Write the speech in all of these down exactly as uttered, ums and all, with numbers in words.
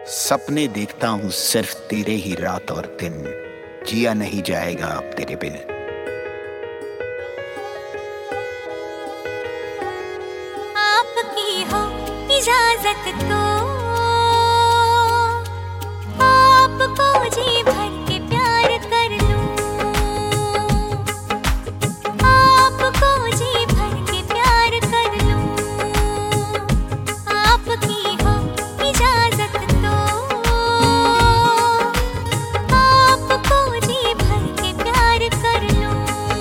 सपने देखता हूँ सिर्फ तेरे ही रात और दिन, जिया नहीं जाएगा अब तेरे बिन। आपकी हो इजाजत तो आपको जी भर के प्यार कर लूं, आपको जी भर के प्यार कर लूं। आपकी हो इजाजत तो आपको जी भर के प्यार कर लूं।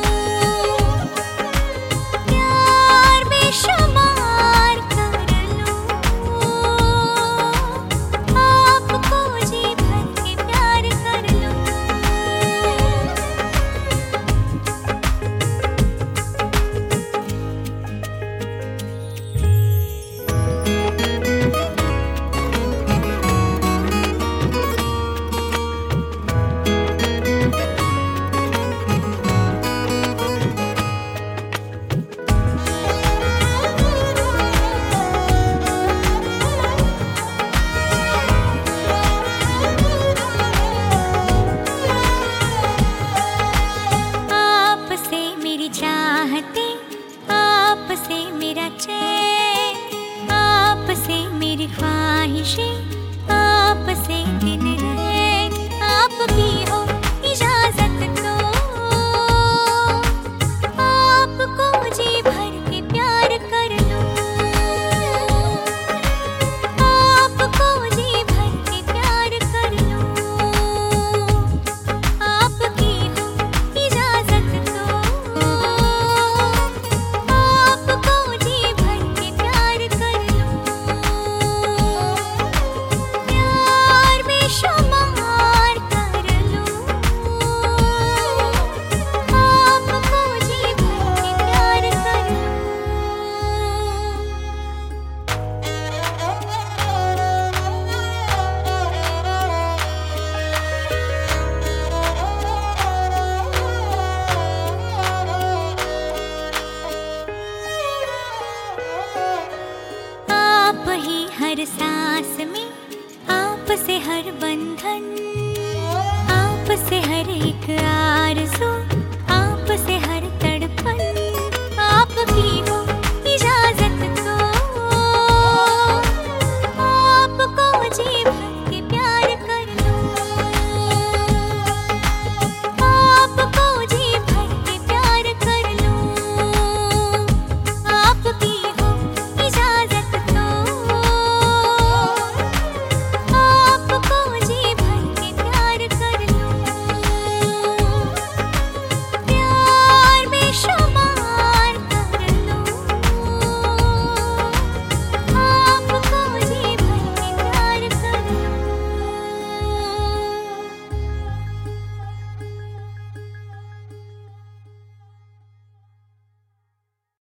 प्यार बेशुमार कर लूं, आपको जी भर के प्यार कर लूं। आपसे मेरी चाहते, आपसे मेरा चैन, आपसे मेरी ख्वाहिशें, आपसे दिन